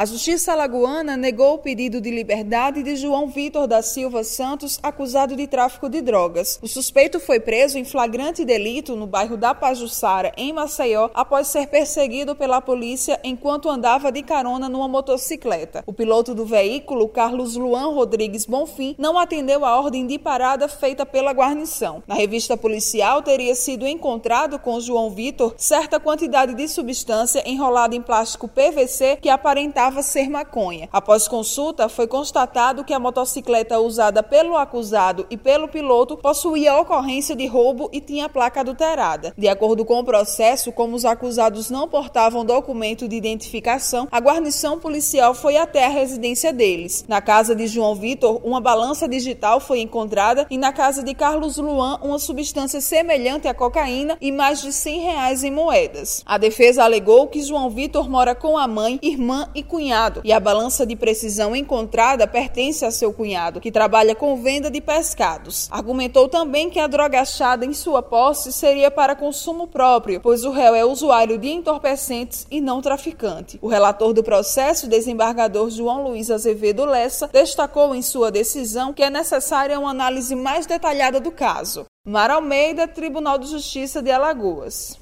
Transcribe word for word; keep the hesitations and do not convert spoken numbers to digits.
A Justiça alagoana negou o pedido de liberdade de João Vitor da Silva Santos, acusado de tráfico de drogas. O suspeito foi preso em flagrante delito no bairro da Pajuçara, em Maceió, após ser perseguido pela polícia enquanto andava de carona numa motocicleta. O piloto do veículo, Carlos Luan Rodrigues Bonfim, não atendeu a ordem de parada feita pela guarnição. Na revista policial, teria sido encontrado com João Vitor certa quantidade de substância enrolada em plástico P V C que aparentava ser maconha. Após consulta, foi constatado que a motocicleta usada pelo acusado e pelo piloto possuía ocorrência de roubo e tinha placa adulterada. De acordo com o processo, como os acusados não portavam documento de identificação, a guarnição policial foi até a residência deles. Na casa de João Vitor, uma balança digital foi encontrada e na casa de Carlos Luan, uma substância semelhante à cocaína e mais de cem reais em moedas. A defesa alegou que João Vitor mora com a mãe, irmã e cunhado, e a balança de precisão encontrada pertence a seu cunhado, que trabalha com venda de pescados. Argumentou também que a droga achada em sua posse seria para consumo próprio, pois o réu é usuário de entorpecentes e não traficante. O relator do processo, desembargador João Luiz Azevedo Lessa, destacou em sua decisão que é necessária uma análise mais detalhada do caso. Mara Almeida, Tribunal de Justiça de Alagoas.